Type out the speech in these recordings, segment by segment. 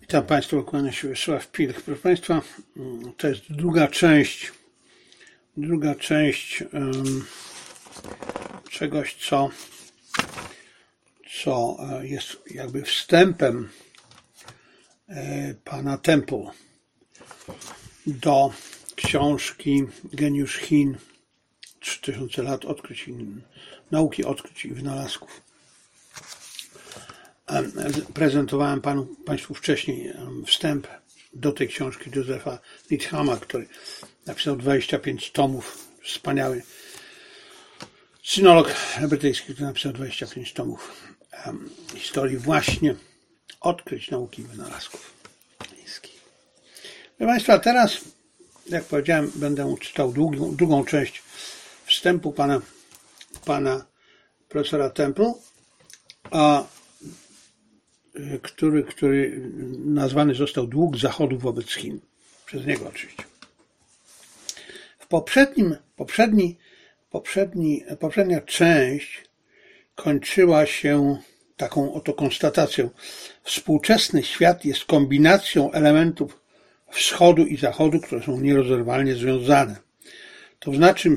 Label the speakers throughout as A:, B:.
A: Witam Państwa, kłania się Wiesław Pilch. Proszę Państwa, to jest druga część czegoś, co jest jakby wstępem pana Temple do książki Geniusz Chin 3000 lat odkryć, nauki odkryć i wynalazków. Prezentowałem Państwu wcześniej wstęp do tej książki Josepha Needhama, który napisał 25 tomów. Wspaniały synolog brytyjski, który napisał 25 tomów historii właśnie odkryć, nauki i wynalazków chińskich. Proszę Państwa, teraz, jak powiedziałem, będę czytał drugą część wstępu pana profesora Temple, który nazwany został Dług Zachodu wobec Chin. Przez niego oczywiście. Poprzednia część kończyła się taką oto konstatacją. Współczesny świat jest kombinacją elementów wschodu i zachodu, które są nierozerwalnie związane. To,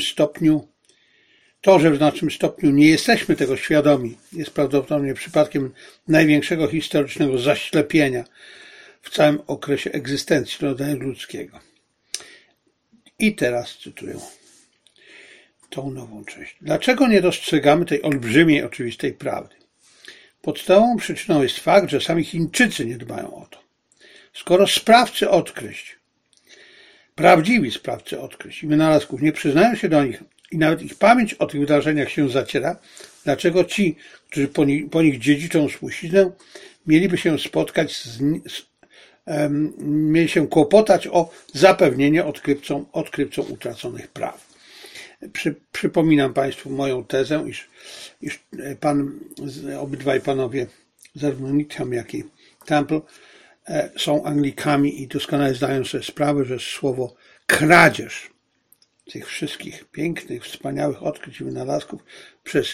A: że w znacznym stopniu nie jesteśmy tego świadomi, jest prawdopodobnie przypadkiem największego historycznego zaślepienia w całym okresie egzystencji rodzaju ludzkiego. I teraz cytuję tą nową część. Dlaczego nie dostrzegamy tej olbrzymiej, oczywistej prawdy? Podstawową przyczyną jest fakt, że sami Chińczycy nie dbają o to. Skoro prawdziwi sprawcy odkryć i wynalazków nie przyznają się do nich i nawet ich pamięć o tych wydarzeniach się zaciera, dlaczego ci, którzy po nich dziedziczą spuściznę, mieliby się kłopotać o zapewnienie odkrywcom utraconych praw. Przypominam Państwu moją tezę, iż obydwaj panowie, zarówno Needham, jak i Temple, są Anglikami i doskonale zdają sobie sprawę, że słowo kradzież tych wszystkich pięknych, wspaniałych odkryć i wynalazków przez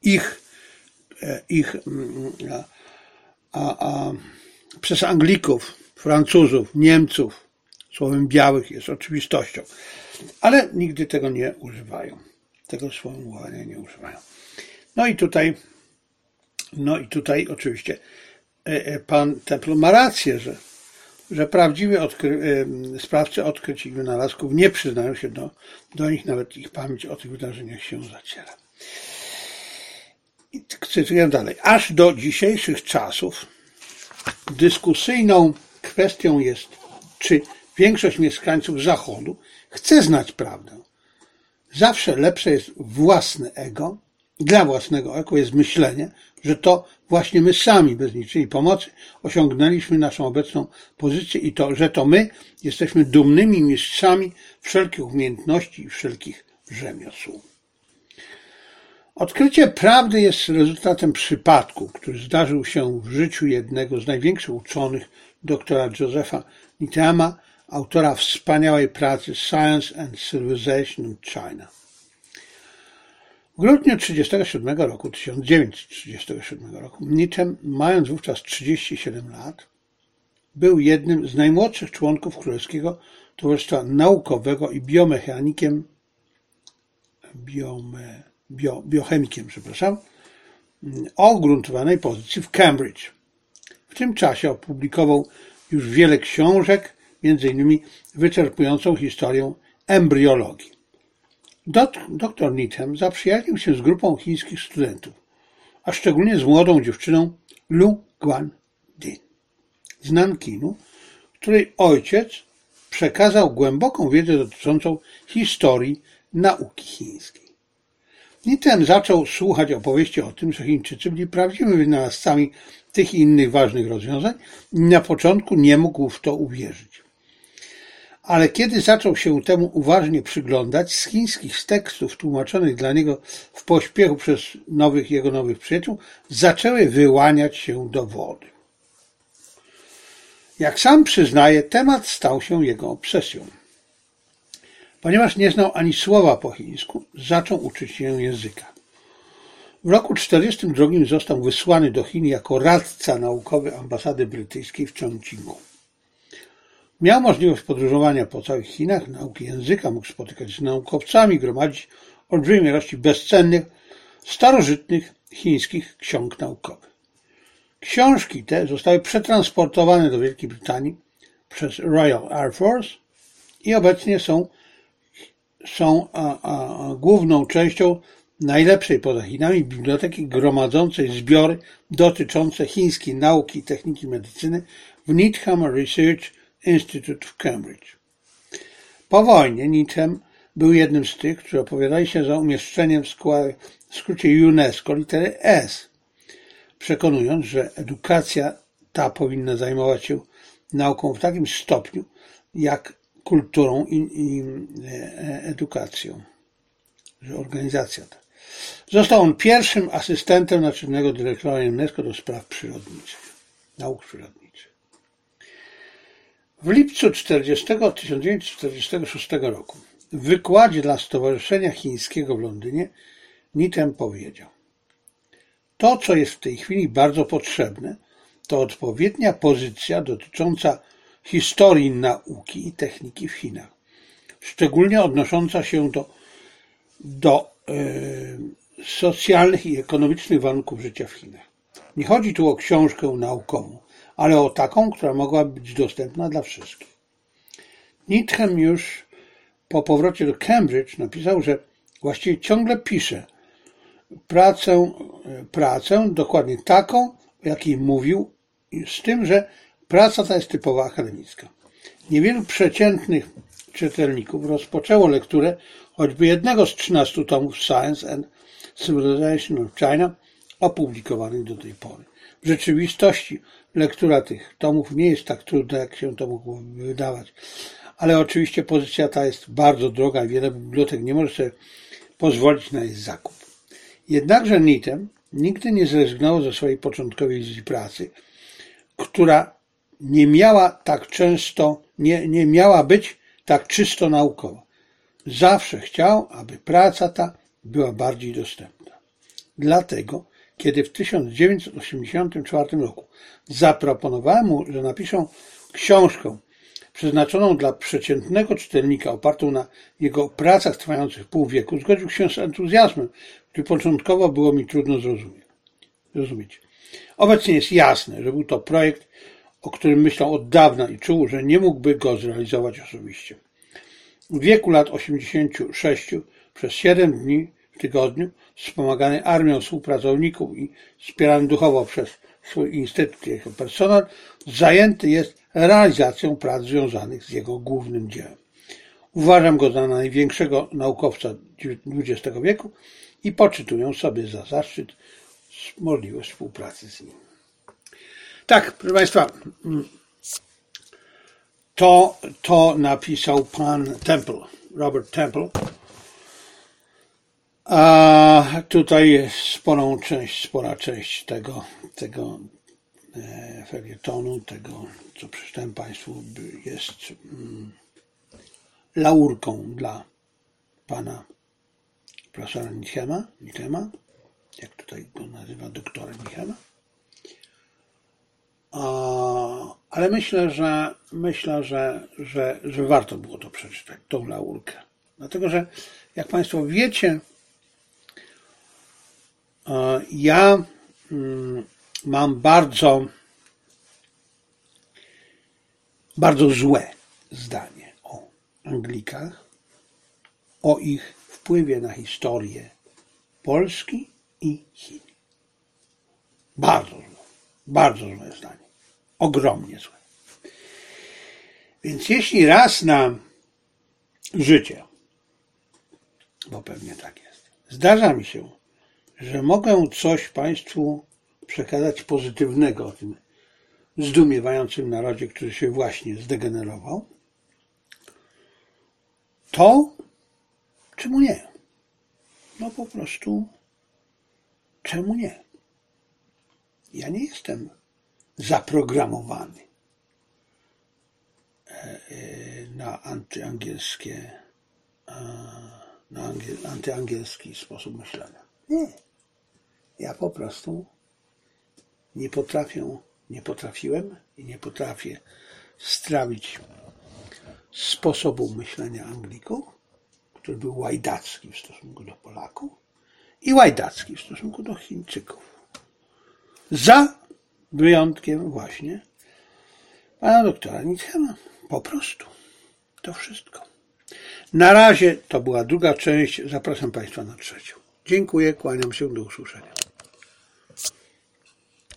A: przez Anglików, Francuzów, Niemców, słowem białych jest oczywistością. Ale nigdy tego nie używają. Tego sformułowania nie używają. No i tutaj oczywiście pan Temple ma rację, że prawdziwi sprawcy odkryć i wynalazków nie przyznają się do nich, nawet ich pamięć o tych wydarzeniach się zaciera. I cytuję dalej. Aż do dzisiejszych czasów dyskusyjną kwestią jest, czy większość mieszkańców Zachodu chce znać prawdę. Zawsze lepsze jest dla własnego ego jest myślenie, że to właśnie my sami, bez niczyjej pomocy, osiągnęliśmy naszą obecną pozycję i że to my jesteśmy dumnymi mistrzami wszelkich umiejętności i wszelkich rzemiosł. Odkrycie prawdy jest rezultatem przypadku, który zdarzył się w życiu jednego z największych uczonych, doktora Josepha Needhama, autora wspaniałej pracy Science and Civilization in China. W grudniu 1937 roku Needham, mając wówczas 37 lat, był jednym z najmłodszych członków Królewskiego Towarzystwa Naukowego i biochemikiem, o ugruntowanej pozycji w Cambridge. W tym czasie opublikował już wiele książek, między innymi wyczerpującą historię embriologii. Dr Needham zaprzyjaźnił się z grupą chińskich studentów, a szczególnie z młodą dziewczyną Lu Guandin z Nankinu, której ojciec przekazał głęboką wiedzę dotyczącą historii nauki chińskiej. Needham zaczął słuchać opowieści o tym, że Chińczycy byli prawdziwymi wynalazcami tych i innych ważnych rozwiązań i na początku nie mógł w to uwierzyć. Ale kiedy zaczął się temu uważnie przyglądać, z chińskich tekstów tłumaczonych dla niego w pośpiechu przez jego nowych przyjaciół, zaczęły wyłaniać się dowody. Jak sam przyznaje, temat stał się jego obsesją. Ponieważ nie znał ani słowa po chińsku, zaczął uczyć się języka. W roku 1942 został wysłany do Chin jako radca naukowy ambasady brytyjskiej w Chongqingu. Miał możliwość podróżowania po całych Chinach, nauki języka, mógł spotykać się z naukowcami, gromadzić olbrzymie ilości bezcennych, starożytnych chińskich ksiąg naukowych. Książki te zostały przetransportowane do Wielkiej Brytanii przez Royal Air Force i obecnie są główną częścią najlepszej poza Chinami biblioteki gromadzącej zbiory dotyczące chińskiej nauki i techniki medycyny w Needham Research Institute w Cambridge. Po wojnie Needham był jednym z tych, którzy opowiadali się za umieszczeniem w skrócie UNESCO litery S, przekonując, że edukacja ta powinna zajmować się nauką w takim stopniu, jak kulturą i edukacją, że organizacja ta. Został on pierwszym asystentem naczelnego dyrektora UNESCO do spraw przyrodniczych, nauk przyrodniczych. W lipcu 1946 roku w wykładzie dla Stowarzyszenia Chińskiego w Londynie Needham powiedział: to, co jest w tej chwili bardzo potrzebne, to odpowiednia pozycja dotycząca historii nauki i techniki w Chinach, szczególnie odnosząca się do socjalnych i ekonomicznych warunków życia w Chinach. Nie chodzi tu o książkę naukową, ale o taką, która mogłaby być dostępna dla wszystkich. Needham już po powrocie do Cambridge napisał, że właściwie ciągle pisze pracę dokładnie taką, o jakiej mówił, z tym, że praca ta jest typowo akademicka. Niewielu przeciętnych czytelników rozpoczęło lekturę choćby jednego z 13 tomów Science and Civilization of China opublikowanych do tej pory. W rzeczywistości lektura tych tomów nie jest tak trudna, jak się to mogło wydawać, ale oczywiście pozycja ta jest bardzo droga i wiele bibliotek nie może sobie pozwolić na jej zakup. Jednakże Needham nigdy nie zrezygnował ze swojej początkowej wizji pracy, która nie miała być tak czysto naukowa. Zawsze chciał, aby praca ta była bardziej dostępna. Dlatego, kiedy w 1984 roku zaproponowałem mu, że napiszę książkę przeznaczoną dla przeciętnego czytelnika, opartą na jego pracach trwających pół wieku, zgodził się z entuzjazmem, który początkowo było mi trudno zrozumieć. Obecnie jest jasne, że był to projekt, o którym myślał od dawna i czuł, że nie mógłby go zrealizować osobiście. W wieku lat 86 przez 7 dni w tygodniu, wspomagany armią współpracowników i wspierany duchowo przez swój instytut i jego personel, zajęty jest realizacją prac związanych z jego głównym dziełem. Uważam go za największego naukowca XX wieku i poczytuję sobie za zaszczyt możliwość współpracy z nim. Tak, proszę Państwa, to napisał pan Temple, Robert Temple. A tutaj jest spora część tego felietonu, tego, co przeczytałem Państwu, jest laurką dla pana profesora Needhama, jak tutaj go nazywa doktora Needhama. Ale myślę, że warto było to przeczytać, tą laurkę. Dlatego, że jak Państwo wiecie, ja mam bardzo złe zdanie o Anglikach, o ich wpływie na historię Polski i Chin. Bardzo złe zdanie. Ogromnie złe. Więc jeśli raz na życie, bo pewnie tak jest, zdarza mi się, że mogę coś Państwu przekazać pozytywnego o tym zdumiewającym narodzie, który się właśnie zdegenerował, to czemu nie? No po prostu czemu nie? Ja nie jestem zaprogramowany na antyangielski sposób myślenia. Nie. Ja po prostu nie potrafiłem i nie potrafię strawić sposobu myślenia Anglików, który był łajdacki w stosunku do Polaków i łajdacki w stosunku do Chińczyków. Za wyjątkiem właśnie pana doktora Nietzschema. Po prostu. To wszystko. Na razie to była druga część. Zapraszam Państwa na trzecią. Dziękuję, kłaniam się, do usłyszenia.